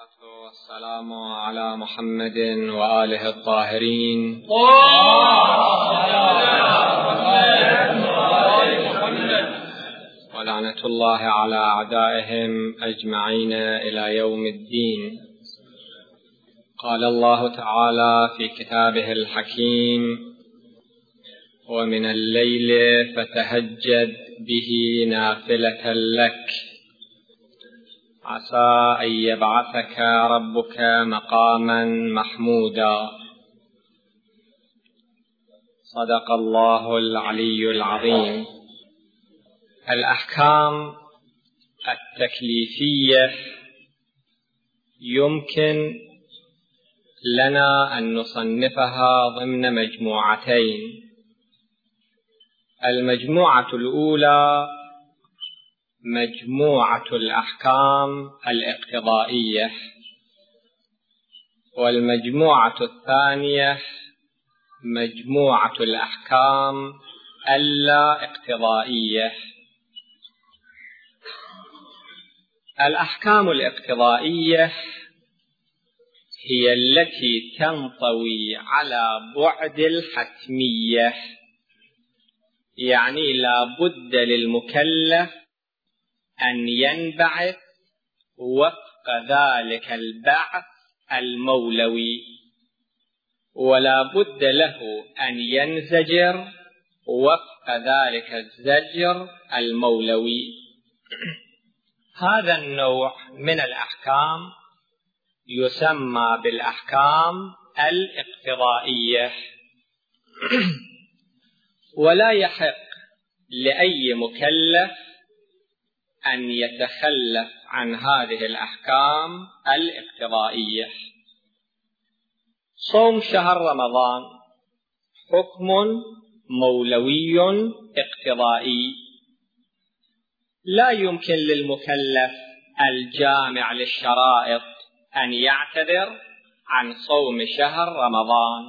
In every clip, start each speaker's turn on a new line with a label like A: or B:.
A: والصلاة والسلام على محمد وآله الطاهرين ولعنة الله على أعدائهم أجمعين إلى يوم الدين. قال الله تعالى في كتابه الحكيم: ومن الليل فتهجد به نافلة لك عسى أن يبعثك ربك مقاما محمودا. صدق الله العلي العظيم. الأحكام التكليفية يمكن لنا أن نصنفها ضمن مجموعتين. المجموعة الأولى مجموعة الأحكام الاقتضائية، والمجموعة الثانية مجموعة الأحكام اللا اقتضائية. الأحكام الاقتضائية هي التي تنطوي على بعد الحتمية، يعني لا بد للمكلف أن ينبعث وفق ذلك البعث المولوي، ولا بد له أن ينزجر وفق ذلك الزجر المولوي. هذا النوع من الأحكام يسمى بالأحكام الاقتضائية. ولا يحق لأي مكلف أن يتخلف عن هذه الأحكام الاقتضائية. صوم شهر رمضان حكم مولوي اقتضائي، لا يمكن للمكلف الجامع للشرائط أن يعتذر عن صوم شهر رمضان.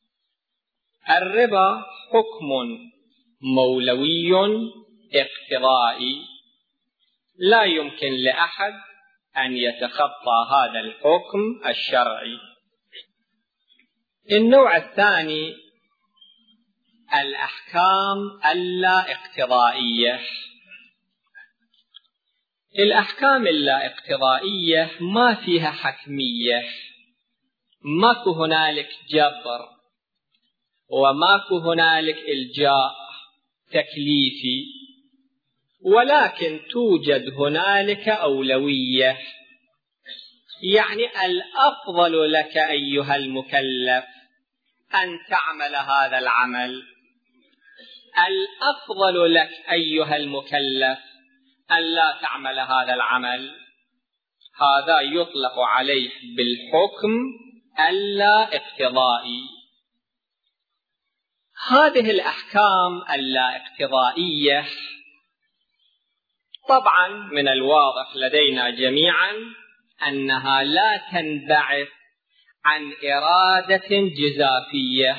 A: الربا حكم مولوي اقتضائي، لا يمكن لأحد أن يتخطى هذا الحكم الشرعي. النوع الثاني الأحكام اللا اقتضائية. الأحكام اللا اقتضائية ما فيها حتمية، ماكو هنالك جبر وماكو هنالك إلجاء تكليفي، ولكن توجد هنالك أولوية، يعني الأفضل لك أيها المكلف أن تعمل هذا العمل، الأفضل لك أيها المكلف أن لا تعمل هذا العمل. هذا يطلق عليه بالحكم اللا اقتضائي. هذه الأحكام اللا اقتضائية طبعا من الواضح لدينا جميعا أنها لا تنبعث عن إرادة جزافية،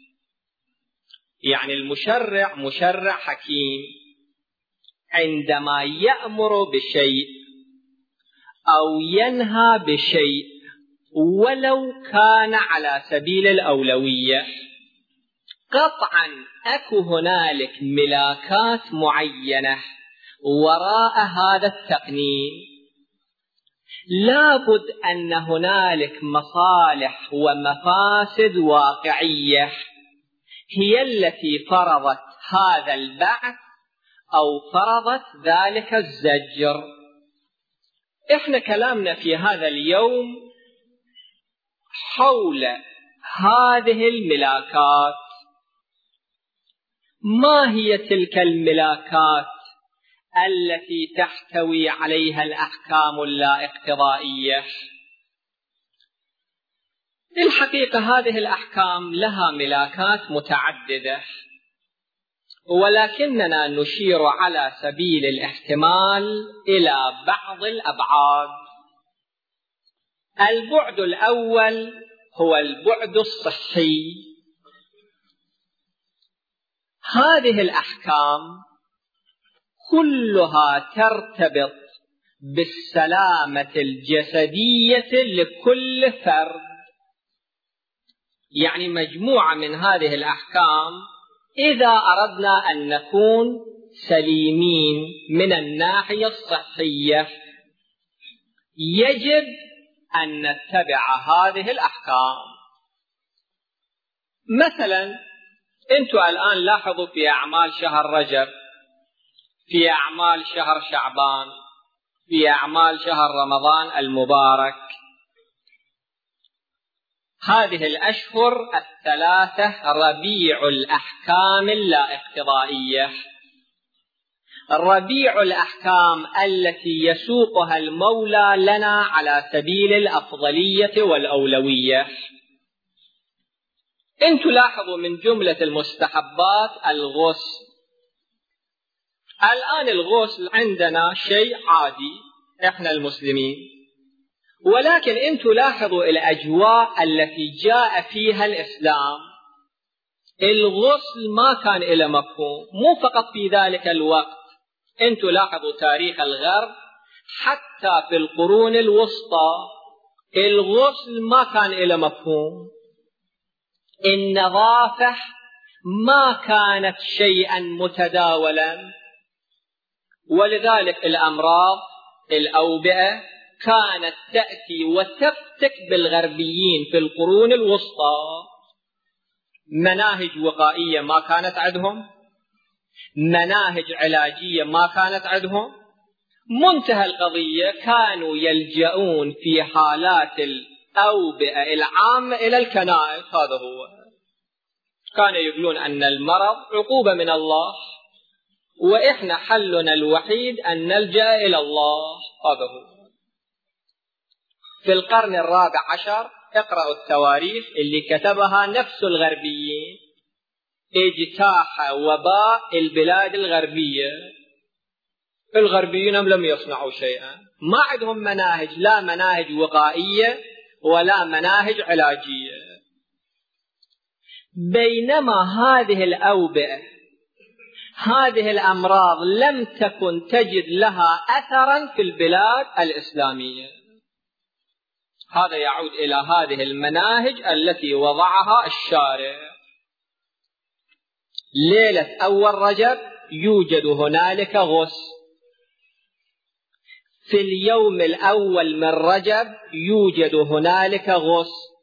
A: يعني المشرع مشرع حكيم، عندما يأمر بشيء أو ينهى بشيء ولو كان على سبيل الأولوية، قطعا أكو هنالك ملاكات معينة وراء هذا التقنين. لابد أن هنالك مصالح ومفاسد واقعية هي التي فرضت هذا البعث أو فرضت ذلك الزجر. إحنا كلامنا في هذا اليوم حول هذه الملاكات. ما هي تلك الملاكات التي تحتوي عليها الأحكام اللا اقتضائية؟ الحقيقة هذه الأحكام لها ملاكات متعددة، ولكننا نشير على سبيل الاحتمال إلى بعض الأبعاد. البعد الأول هو البعد الصحي. هذه الأحكام كلها ترتبط بالسلامة الجسدية لكل فرد. يعني مجموعة من هذه الأحكام إذا أردنا أن نكون سليمين من الناحية الصحية يجب أن نتبع هذه الأحكام. مثلا أنتم الآن لاحظوا في أعمال شهر رجب، في أعمال شهر شعبان، في أعمال شهر رمضان المبارك، هذه الأشهر الثلاثة ربيع الأحكام اللا اقتضائية، ربيع الأحكام التي يسوقها المولى لنا على سبيل الأفضلية والأولوية. انتوا لاحظوا من جملة المستحبات الغسل. الآن الغسل عندنا شيء عادي احنا المسلمين، ولكن انتوا لاحظوا الأجواء التي جاء فيها الإسلام. الغسل ما كان له مفهوم، مو فقط في ذلك الوقت. انتوا لاحظوا تاريخ الغرب حتى في القرون الوسطى الغسل ما كان له مفهوم. النظافة ما كانت شيئا متداولا، ولذلك الأمراض الأوبئة كانت تأتي وتفتك بالغربيين في القرون الوسطى. مناهج وقائية ما كانت عندهم، مناهج علاجية ما كانت عندهم. منتهى القضية كانوا يلجؤون في حالات الأوبئة العامة إلى الكنائس. هذا هو، كانوا يقولون أن المرض عقوبة من الله وإحنا حلنا الوحيد أن نلجأ إلى الله. هذا هو. في القرن الرابع عشر اقرأوا التواريخ اللي كتبها نفس الغربيين، اجتاح وباء البلاد الغربية. الغربيين لم يصنعوا شيئا، ما عندهم مناهج، لا مناهج وقائية ولا مناهج علاجية. بينما هذه الأوبئة، هذه الأمراض لم تكن تجد لها أثرا في البلاد الإسلامية. هذا يعود إلى هذه المناهج التي وضعها الشارع. ليلة أول رجب يوجد هنالك غسل، في اليوم الأول من رجب يوجد هنالك غسل،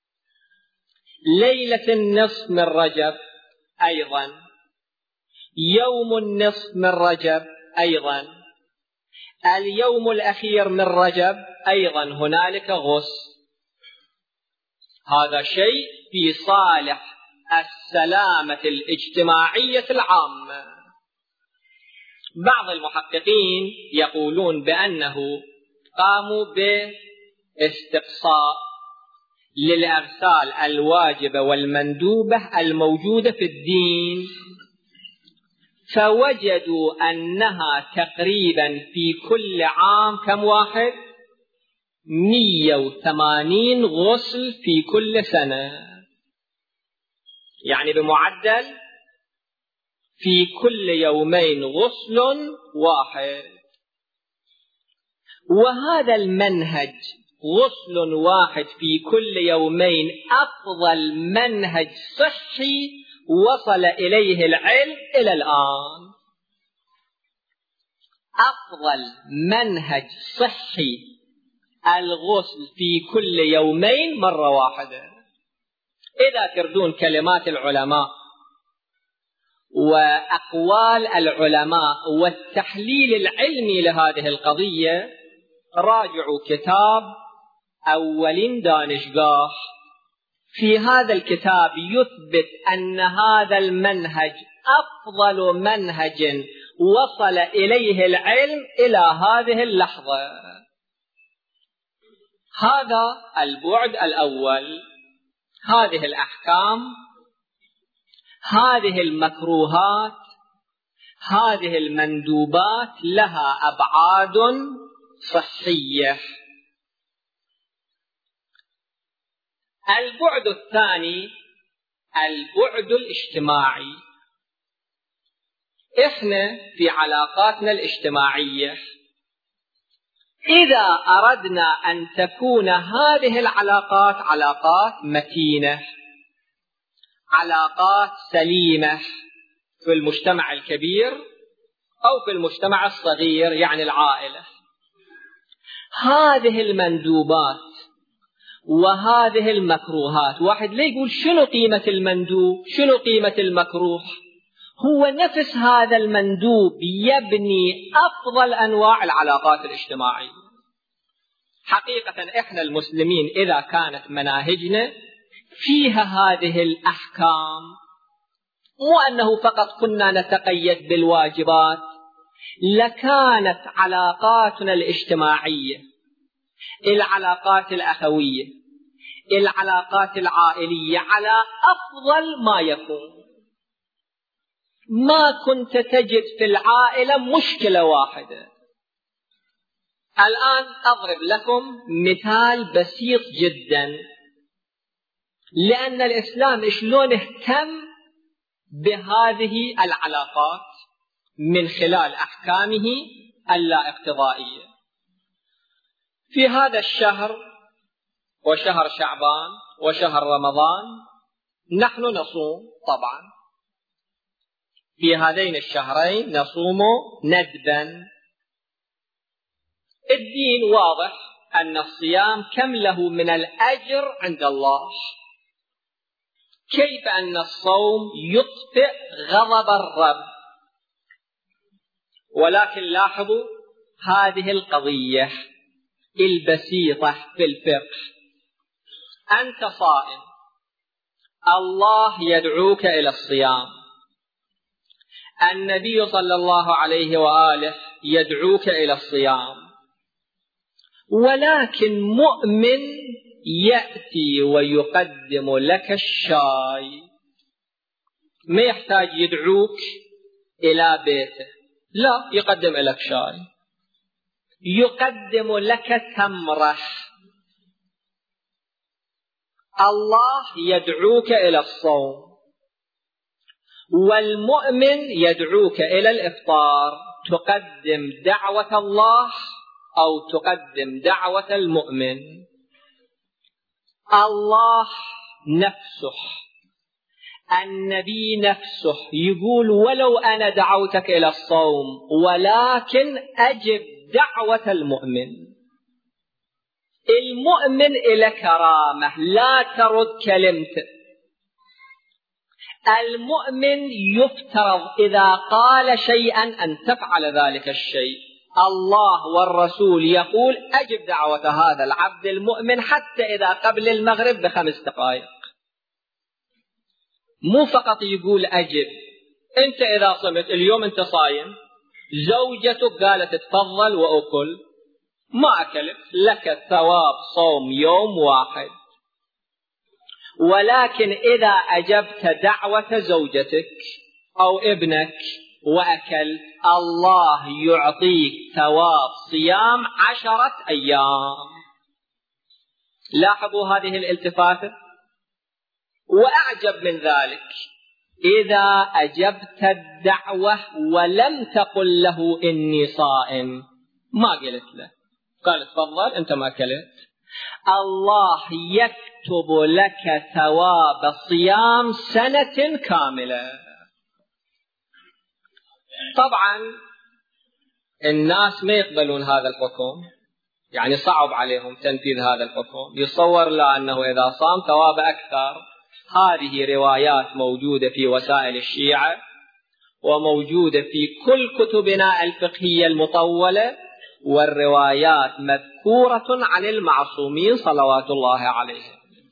A: ليلة النصف من رجب أيضا، يوم النصف من رجب أيضا، اليوم الأخير من رجب أيضا هنالك غسل. هذا شيء في صالح السلامة الاجتماعية العامة. بعض المحققين يقولون بأنه قاموا باستقصاء للأغسال الواجبة والمندوبة الموجودة في الدين، فوجدوا أنها تقريبا في كل عام كم واحد؟ 180 غسل في كل سنة. يعني بمعدل في كل يومين غسل واحد. وهذا المنهج غسل واحد في كل يومين أفضل منهج صحي وصل إليه العلم إلى الآن. أفضل منهج صحي الغسل في كل يومين مرة واحدة. إذا تردون كلمات العلماء وأقوال العلماء والتحليل العلمي لهذه القضية، راجعوا كتاب أولين دانشگاه. في هذا الكتاب يثبت أن هذا المنهج أفضل منهج وصل إليه العلم إلى هذه اللحظة. هذا البعد الأول. هذه الأحكام، هذه المكروهات، هذه المندوبات لها أبعاد صحية. البعد الثاني البعد الاجتماعي. إحنا في علاقاتنا الاجتماعية إذا أردنا أن تكون هذه العلاقات علاقات متينة، علاقات سليمة في المجتمع الكبير أو في المجتمع الصغير يعني العائلة، هذه المندوبات وهذه المكروهات، واحد لا يقول شنو قيمة المندوب شنو قيمة المكروه، هو نفس هذا المندوب يبني أفضل أنواع العلاقات الاجتماعية. حقيقة إحنا المسلمين إذا كانت مناهجنا فيها هذه الأحكام، مو أنه فقط كنا نتقيد بالواجبات، لكانت علاقاتنا الاجتماعية، العلاقات الأخوية، العلاقات العائلية على أفضل ما يكون. ما كنت تجد في العائلة مشكلة واحدة. الآن أضرب لكم مثال بسيط جدا، لأن الإسلام شلون اهتم بهذه العلاقات من خلال أحكامه اللا اقتضائية. في هذا الشهر وشهر شعبان وشهر رمضان نحن نصوم، طبعا في هذين الشهرين نصوم ندبا. الدين واضح أن الصيام كم له من الأجر عند الله، كيف أن الصوم يطفئ غضب الرب. ولكن لاحظوا هذه القضية البسيطة في الفقه، أنت صائم، الله يدعوك إلى الصيام، النبي صلى الله عليه وآله يدعوك إلى الصيام، ولكن مؤمن يأتي ويقدم لك الشاي، ما يحتاج يدعوك إلى بيته، لا، يقدم لك شاي، يقدم لك تمرة. الله يدعوك إلى الصوم، والمؤمن يدعوك إلى الإفطار، تقدم دعوة الله أو تقدم دعوة المؤمن. الله نفسه، النبي نفسه يقول ولو أنا دعوتك إلى الصوم ولكن أجب دعوة المؤمن. المؤمن إلى كرامة، لا ترد كلمته. المؤمن يفترض إذا قال شيئا أن تفعل ذلك الشيء. الله والرسول يقول أجب دعوة هذا العبد المؤمن حتى إذا قبل المغرب ب5 دقائق. مو فقط يقول أجب. أنت إذا صمت اليوم أنت صايم، زوجتك قالت تفضل وأكل، ما أكلت، لك ثواب صوم يوم واحد. ولكن إذا أجبت دعوة زوجتك أو ابنك وأكلت، الله يعطيك ثواب صيام 10 أيام. لاحظوا هذه الالتفاتة. وأعجب من ذلك، إذا أجبت الدعوة ولم تقل له إني صائم، ما قلت له، قال تفضل أنت ما أكلت، الله يكتب لك ثواب صيام 1 سنة كاملة. طبعا الناس ما يقبلون هذا الحكم، يعني صعب عليهم تنفيذ هذا الحكم، يصور له أنه إذا صام ثواب أكثر. هذه روايات موجودة في وسائل الشيعة وموجودة في كل كتبنا الفقهية المطولة، والروايات مذكورة عن المعصومين صلوات الله عليهم.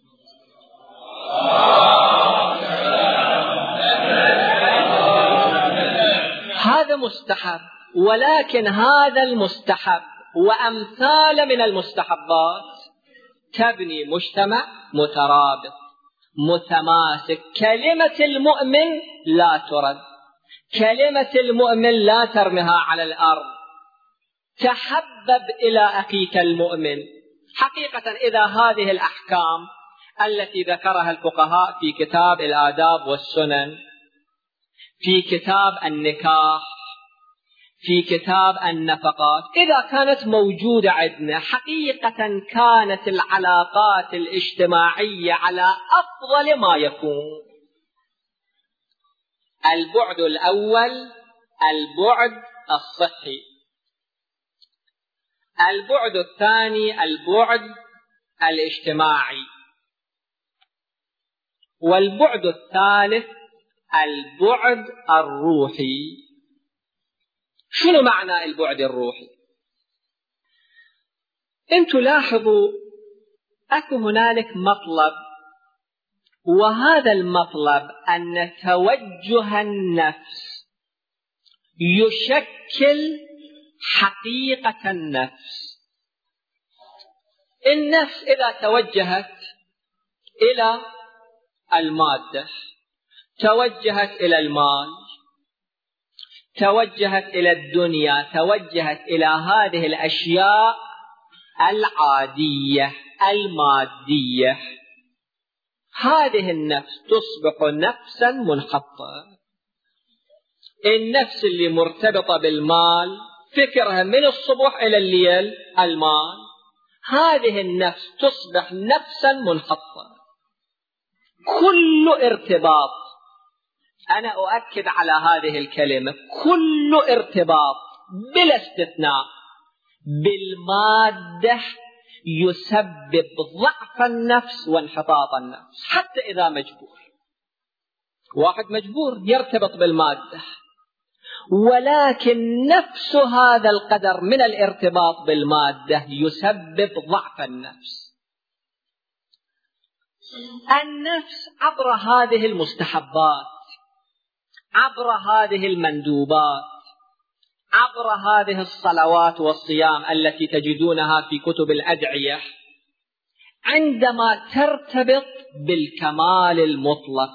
A: هذا مستحب، ولكن هذا المستحب وأمثال من المستحبات تبني مجتمع مترابط متماسك. كلمة المؤمن لا ترد، كلمة المؤمن لا ترمها على الأرض. تحبب إلى أخيك المؤمن. حقيقة إذا هذه الأحكام التي ذكرها الفقهاء في كتاب الآداب والسنن، في كتاب النكاح، في كتاب النفقات إذا كانت موجودة عندنا حقيقة كانت العلاقات الاجتماعية على أفضل ما يكون. البعد الأول البعد الصحي، البعد الثاني البعد الاجتماعي، والبعد الثالث البعد الروحي. شنو معنى البعد الروحي؟ انتوا لاحظوا اكو هنالك مطلب، وهذا المطلب أن توجه النفس يشكل حقيقة النفس. النفس إذا توجهت إلى المادة، توجهت إلى المال، توجهت إلى الدنيا، توجهت إلى هذه الأشياء العادية المادية، هذه النفس تصبح نفسا منحطة. النفس اللي مرتبطة بالمال فكرها من الصبح إلى الليل المال، هذه النفس تصبح نفسا منحطة. كل ارتباط، أنا أؤكد على هذه الكلمة، كل ارتباط بلا استثناء بالمادة يسبب ضعف النفس وانحطاط النفس. حتى إذا مجبور، واحد مجبور يرتبط بالمادة، ولكن نفس هذا القدر من الارتباط بالمادة يسبب ضعف النفس. النفس عبر هذه المستحبات، عبر هذه المندوبات، عبر هذه الصلوات والصيام التي تجدونها في كتب الأدعية، عندما ترتبط بالكمال المطلق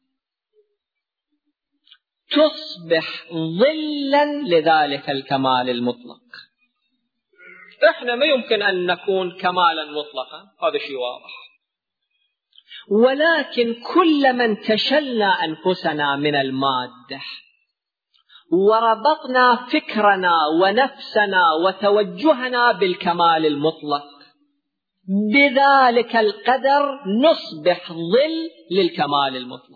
A: تصبح ظلا لذلك الكمال المطلق. احنا ما يمكن أن نكون كمالا مطلقا، هذا شيء واضح، ولكن كلما انتشلنا أنفسنا من المادة وربطنا فكرنا ونفسنا وتوجهنا بالكمال المطلق، بذلك القدر نصبح ظل للكمال المطلق.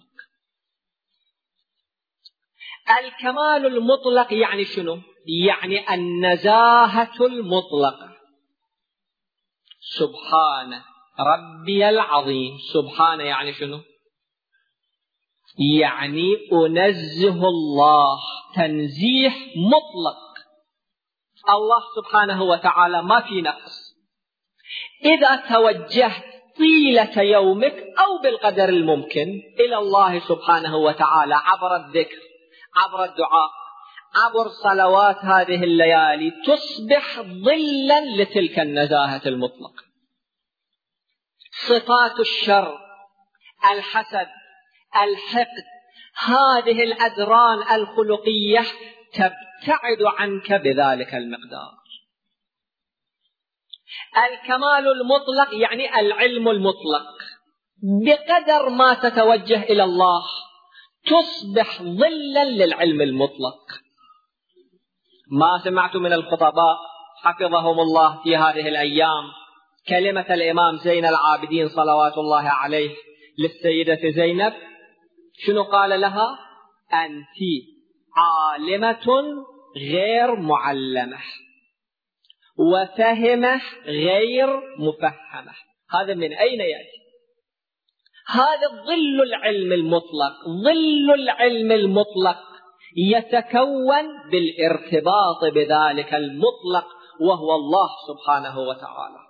A: الكمال المطلق يعني شنو؟ يعني النزاهة المطلقة. سبحان ربي العظيم. سبحان يعني شنو؟ يعني أنزه الله تنزيه مطلق. الله سبحانه وتعالى ما في نقص. إذا توجهت طيلة يومك أو بالقدر الممكن إلى الله سبحانه وتعالى عبر الذكر، عبر الدعاء، عبر صلوات هذه الليالي، تصبح ظلا لتلك النزاهة المطلقة. صفات الشر، الحسد، الحقد، هذه الأدران الخلقية تبتعد عنك بذلك المقدار. الكمال المطلق يعني العلم المطلق، بقدر ما تتوجه إلى الله تصبح ظلا للعلم المطلق. ما سمعت من الخطباء حفظهم الله في هذه الأيام كلمة الإمام زين العابدين صلوات الله عليه للسيدة زينب؟ شنو قال لها؟ أنت عالمة غير معلمة وفهمة غير مفهمة. هذا من أين يأتي؟ هذا ظل العلم المطلق. ظل العلم المطلق يتكون بالارتباط بذلك المطلق وهو الله سبحانه وتعالى.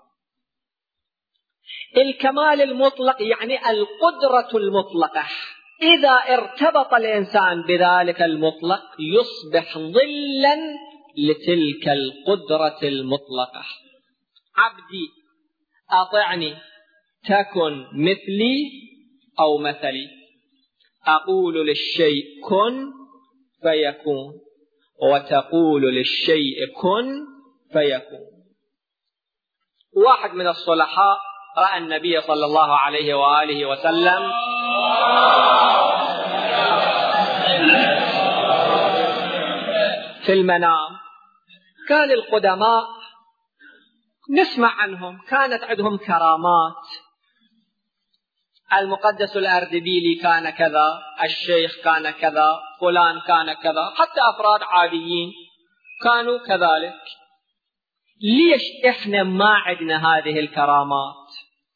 A: الكمال المطلق يعني القدرة المطلقة. إذا ارتبط الإنسان بذلك المطلق يصبح ظلا لتلك القدرة المطلقة. عبدي أطعني تكن مثلي أو مثلي. أقول للشيء كن فيكون، وتقول للشيء كن فيكون. واحد من الصلحاء رأى النبي صلى الله عليه وآله وسلم في المنام كان القدماء نسمع عنهم كانت عندهم كرامات، المقدس الأردبيلي كان كذا، الشيخ كان كذا، فلان كان كذا، حتى أفراد عاديين كانوا كذلك. ليش إحنا ما عندنا هذه الكرامات؟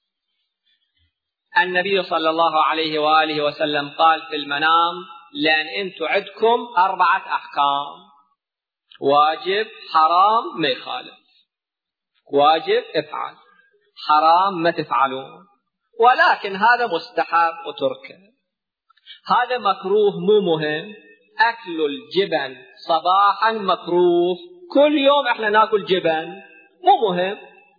A: النبي صلى الله عليه وآله وسلم قال في المنام: لأن أنتم عندكم 4 أحكام، واجب، حرام، ما يخالف، واجب افعل، حرام ما تفعلون، ولكن هذا مستحب وتركه، هذا مكروه مو مهم. أكل الجبن صباحا مكروه، كل يوم احنا ناكل جبن، مو مهم.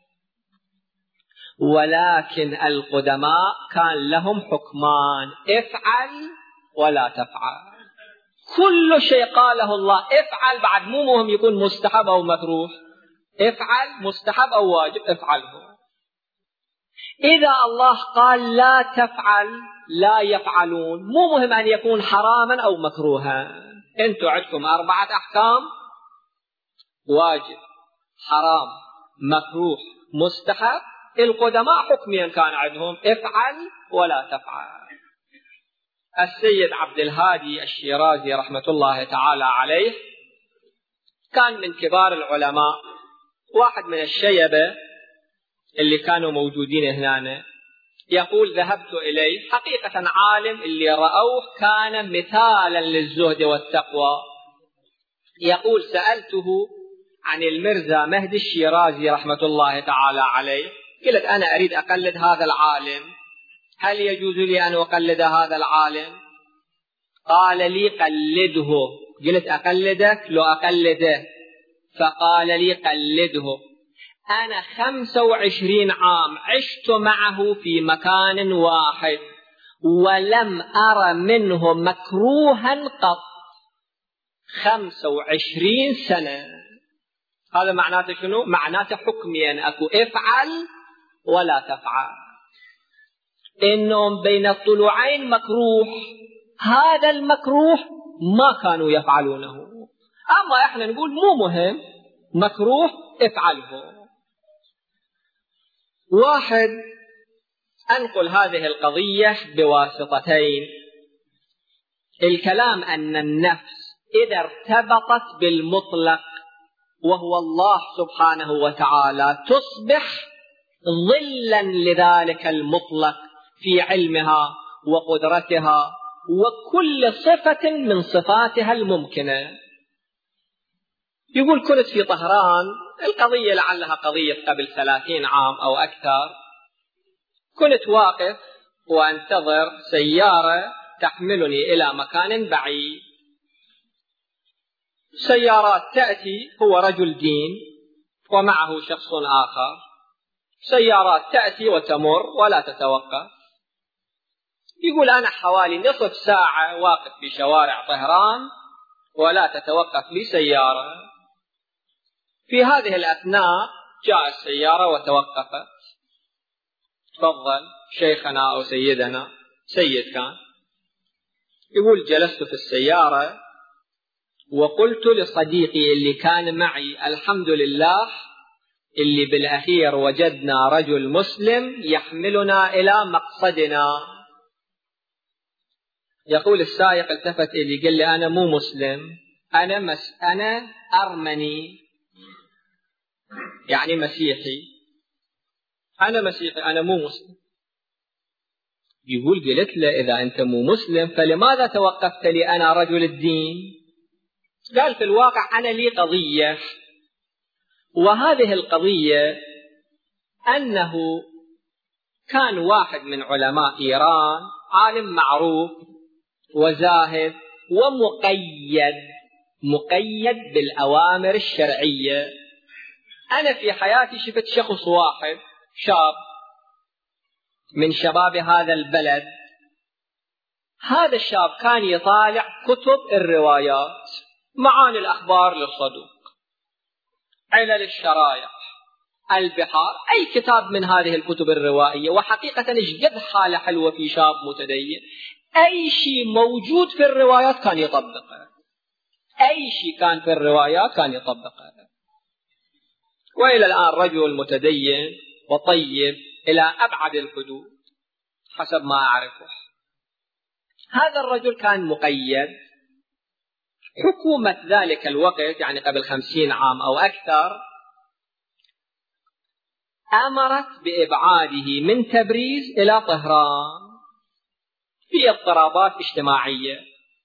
A: ولكن القدماء كان لهم حكمان: افعل ولا تفعل. كل شيء قاله الله افعل، بعد مو مهم يكون مستحب أو مكروه، افعل، مستحب أو واجب افعله. إذا الله قال لا تفعل لا يفعلون، مو مهم أن يكون حراما أو مكروها. أنتم عندكم 4 أحكام: واجب، حرام، مكروه، مستحب. القدماء حكميا كان عندهم افعل ولا تفعل. السيد عبد الهادي الشيرازي رحمة الله تعالى عليه كان من كبار العلماء، واحد من الشيبة اللي كانوا موجودين هنا. يقول: ذهبت إليه، حقيقة عالم اللي رأوه كان مثالا للزهد والتقوى. يقول: سألته عن المرزا مهدي الشيرازي رحمة الله تعالى عليه، قلت: أنا أريد أقلد هذا العالم، هل يجوز لي أن أقلد هذا العالم؟ قال لي: قلده. قلت: أقلدك؟ لو أقلده. فقال لي: قلده. أنا 25 عام عشت معه في مكان واحد ولم أرى منه مكروها قط. 25 سنة. هذا معناته شنو؟ معناته حكميا أكو افعل ولا تفعل. إنهم بين الطلوعين مكروه، هذا المكروه ما كانوا يفعلونه. أما إحنا نقول مو مهم، مكروه افعله. واحد، أنقل هذه القضية بواسطتين. الكلام أن النفس إذا ارتبطت بالمطلق وهو الله سبحانه وتعالى تصبح ظلا لذلك المطلق في علمها وقدرتها وكل صفة من صفاتها الممكنة. يقول: كنت في طهران، القضية لعلها قضية قبل 30 عام أو أكثر. كنت واقف وأنتظر سيارة تحملني إلى مكان بعيد. سيارات تأتي، هو رجل دين ومعه شخص آخر، سيارات تأتي وتمر ولا تتوقف. يقول: أنا حوالي نصف ساعة واقف بشوارع طهران ولا تتوقف لي سيارة. في هذه الأثناء جاء السيارة وتوقفت. تفضل شيخنا أو سيدنا، سيد كان. يقول: جلست في السيارة وقلت لصديقي اللي كان معي: الحمد لله اللي بالأخير وجدنا رجل مسلم يحملنا إلى مقصدنا. يقول: السائق التفت إلي قال لي: أنا مو مسلم، أنا أرمني، يعني مسيحي، أنا مسيحي، أنا مو مسلم. يقول: قلت له: إذا أنت مو مسلم فلماذا توقفت لي أنا رجل الدين؟ قال: في الواقع أنا لي قضية، وهذه القضية أنه كان واحد من علماء إيران، عالم معروف وزاهد مقيد بالأوامر الشرعية. أنا في حياتي شفت شخص واحد، شاب من شباب هذا البلد. هذا الشاب كان يطالع كتب الروايات، معاني الأخبار للصدوق، علل الشرائع، البحار، أي كتاب من هذه الكتب الروائية. وحقيقة إشقد حالة حلوة في شاب متدين، أي شيء موجود في الروايات كان يطبقه، أي شيء كان في الروايات كان يطبقه. وإلى الآن رجل متدين وطيب إلى أبعد الحدود حسب ما أعرفه. هذا الرجل كان مقيد. حكومة ذلك الوقت يعني قبل 50 عام أو أكثر أمرت بإبعاده من تبريز إلى طهران في اضطرابات اجتماعية.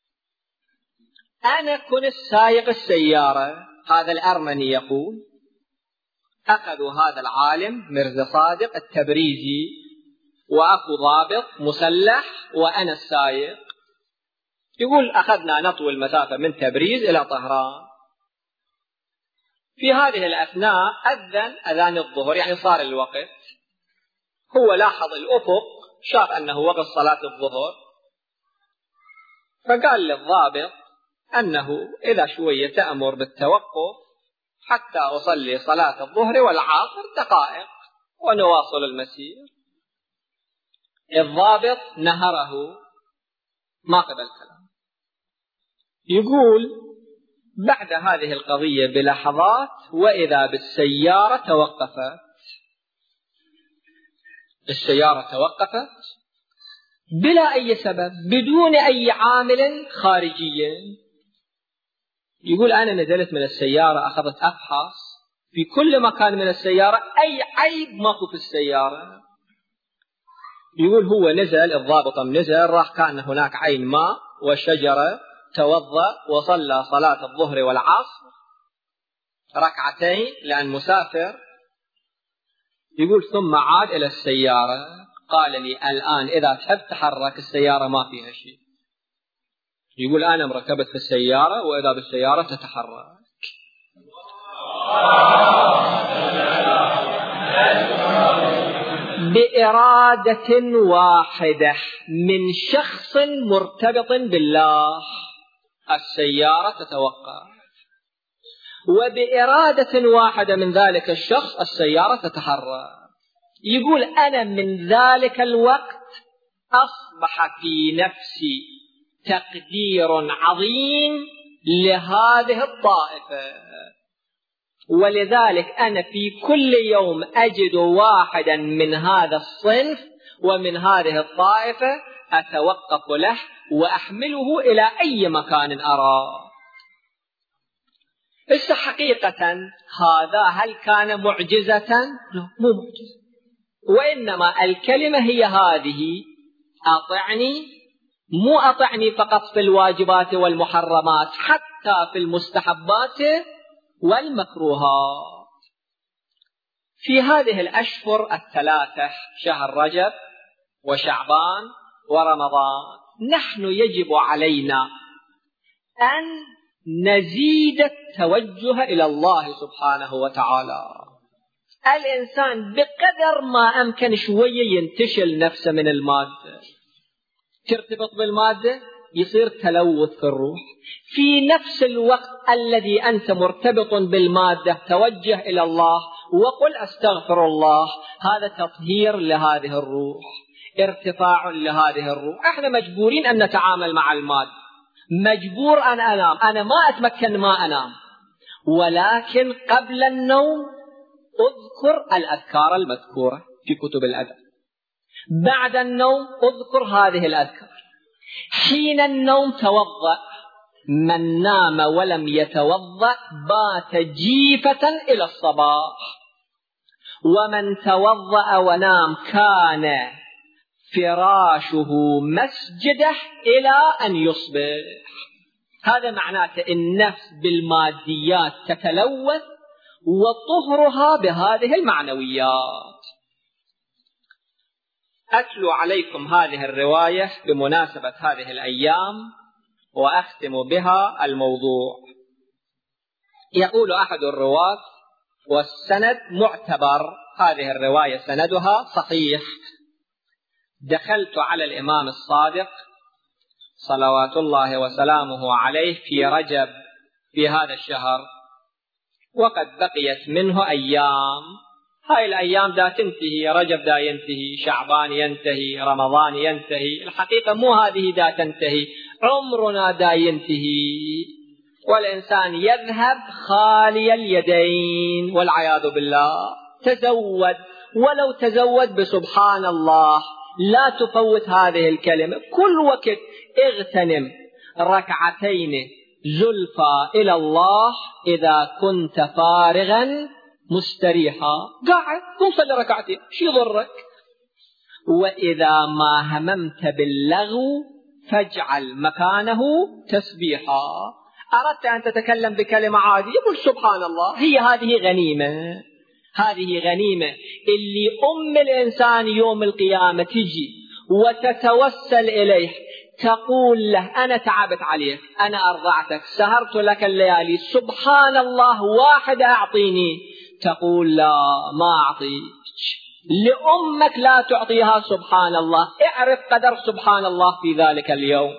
A: أنا كنت سائق السيارة، هذا الأرمني يقول، أخذوا هذا العالم مرزا صادق التبريزي وأخو ضابط مسلح وأنا السائق. يقول أخذنا نطوي المسافة من تبريز إلى طهران. في هذه الأثناء أذن أذان الظهر، يعني صار الوقت. هو لاحظ الأفق، شاف أنه وقت صلاة الظهر، فقال للضابط أنه إذا شوية تأمر بالتوقف حتى أصلي صلاة الظهر والعصر دقائق ونواصل المسير. الضابط نهره، ما قبل كلام. يقول بعد هذه القضية بلحظات وإذا بالسيارة توقفت. السيارة توقفت بلا أي سبب، بدون أي عامل خارجي. يقول أنا نزلت من السيارة، أخذت أفحص في كل مكان من السيارة، أي عيب ماكو في السيارة. يقول هو نزل، الضابط نزل، راح كان هناك عين ماء وشجرة، توضأ وصلى صلاة الظهر والعصر ركعتين لأن مسافر. يقول ثم عاد إلى السيارة، قال لي الآن إذا تحب تحرك السيارة ما فيها شيء. يقول أنا مركبت في السيارة وإذا بالسيارة تتحرك. بإرادة واحدة من شخص مرتبط بالله السيارة تتوقف، وبإرادة واحدة من ذلك الشخص السيارة تتحرك. يقول أنا من ذلك الوقت أصبح في نفسي تقدير عظيم لهذه الطائفة، ولذلك أنا في كل يوم أجد واحدا من هذا الصنف ومن هذه الطائفة أتوقف له وأحمله إلى أي مكان أراه. بس حقيقة هذا هل كان معجزة؟ لا، مو معجزة، وإنما الكلمة هي هذه: أطعني، مو أطعني فقط في الواجبات والمحرمات، حتى في المستحبات والمكروهات. في هذه الأشهر الثلاثة، شهر رجب وشعبان ورمضان، نحن يجب علينا أن نزيد التوجه إلى الله سبحانه وتعالى. الإنسان بقدر ما أمكن شوية ينتشل نفسه من المادة، ترتبط بالمادة يصير تلوث في الروح. في نفس الوقت الذي أنت مرتبط بالمادة توجه إلى الله وقل أستغفر الله، هذا تطهير لهذه الروح، ارتفاع لهذه الروح. احنا مجبورين أن نتعامل مع المادة، مجبور أن أنام، أنا ما أتمكن ما أنام، ولكن قبل النوم أذكر الأذكار المذكورة في كتب الأدب، بعد النوم أذكر هذه الأذكار، حين النوم توضأ. من نام ولم يتوضأ بات جيفة إلى الصباح، ومن توضأ ونام كان فراشه مسجده إلى أن يصبح. هذا معناته النفس بالماديات تتلوث وطهرها بهذه المعنويات. أتلو عليكم هذه الرواية بمناسبة هذه الأيام وأختم بها الموضوع. يقول أحد الرواة والسند معتبر، هذه الرواية سندها صحيح: دخلت على الإمام الصادق صلوات الله وسلامه عليه في رجب في هذا الشهر، وقد بقيت منه أيام. هاي الأيام دا تنتهي، رجب دا ينتهي، شعبان ينتهي، رمضان ينتهي. الحقيقة مو هذه دا تنتهي، عمرنا دا ينتهي. والإنسان يذهب خالي اليدين والعياذ بالله. تزود، ولو تزود بسبحان الله، لا تفوت هذه الكلمة. كل وقت اغتنم ركعتين زلفى إلى الله إذا كنت فارغا مستريحا، قاعد قم صلي ركعتين، شي يضرك؟ وإذا ما هممت باللغو فاجعل مكانه تسبيحا. أردت أن تتكلم بكلمة عادية قل سبحان الله. هذه غنيمة، هذه غنيمة. اللي الإنسان يوم القيامة تجي وتتوسل إليه، تقول له أنا تعبت عليك، أنا أرضعتك، سهرت لك الليالي، سبحان الله واحد أعطيني، تقول لا ما أعطيك. لأمك لا تعطيها سبحان الله، اعرف قدر سبحان الله في ذلك اليوم.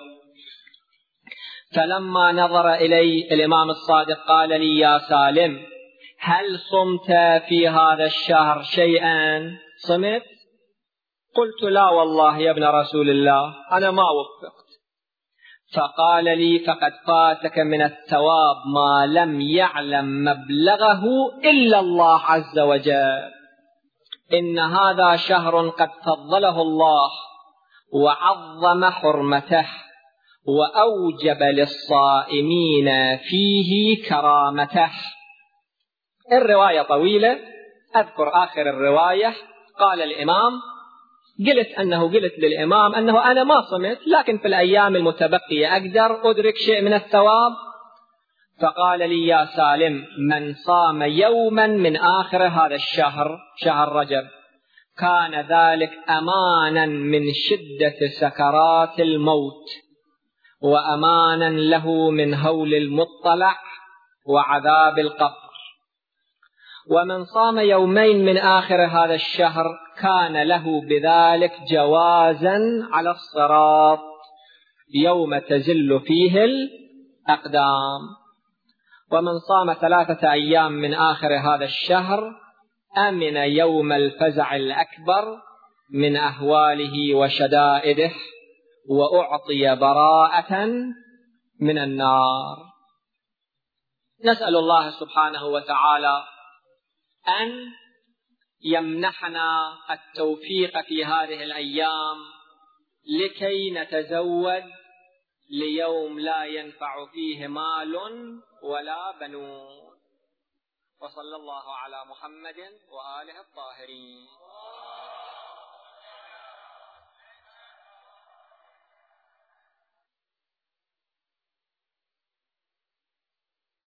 A: فلما نظر إلي الإمام الصادق قال لي يا سالم هل صمت في هذا الشهر شيئا؟ صمت؟ قلت لا والله يا ابن رسول الله أنا ما وفقت. فقال لي فقد فاتك من الثواب ما لم يعلم مبلغه إلا الله عز وجل. إن هذا شهر قد فضله الله وعظم حرمته وأوجب للصائمين فيه كرامته. الرواية طويلة، أذكر آخر الرواية. قال الإمام قلت للإمام أنه أنا ما صمت، لكن في الأيام المتبقية أقدر أدرك شيء من الثواب. فقال لي يا سالم من صام يوما من آخر هذا الشهر، شهر رجب، كان ذلك أمانا من شدة سكرات الموت وأمانا له من هول المطلع وعذاب القبر. ومن صام يومين من آخر هذا الشهر كان له بذلك جوازا على الصراط يوم تزل فيه الأقدام. ومن صام 3 أيام من آخر هذا الشهر أمن يوم الفزع الأكبر من أهواله وشدائده وأعطي براءة من النار. نسأل الله سبحانه وتعالى أن يمنحنا التوفيق في هذه الأيام لكي نتزود ليوم لا ينفع فيه مال ولا بنون. وصلى الله على محمد وآله الطاهرين.